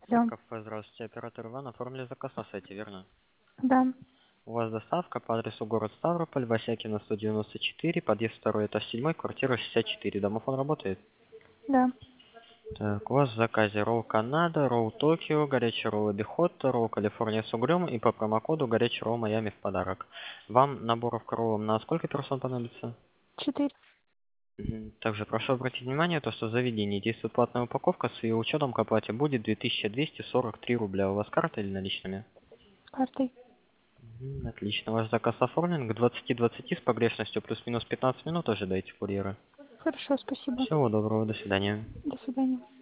Да. Кафе, здравствуйте, оператор Иван. Оформили заказ на сайте, верно? Да. У вас доставка по адресу город Ставрополь, Васякина, 194, подъезд 2, этаж 7, квартира 64. Домофон работает? Да. Так, у вас в заказе ролл Канада, ролл Токио, горячий ролл Эбихотто, ролл Калифорния с угрём и по промокоду горячий ролл Майами в подарок. Вам наборов к роллам на сколько персон понадобится? 4. Также прошу обратить внимание, то, что в заведении действует платная упаковка, с ее учетом к оплате будет 2243 рубля. У вас карта или наличными? Картой. Отлично, ваш заказ оформлен. К 20:20 с погрешностью плюс-минус 15 минут ожидайте курьера. Хорошо, спасибо. Всего доброго, до свидания. До свидания.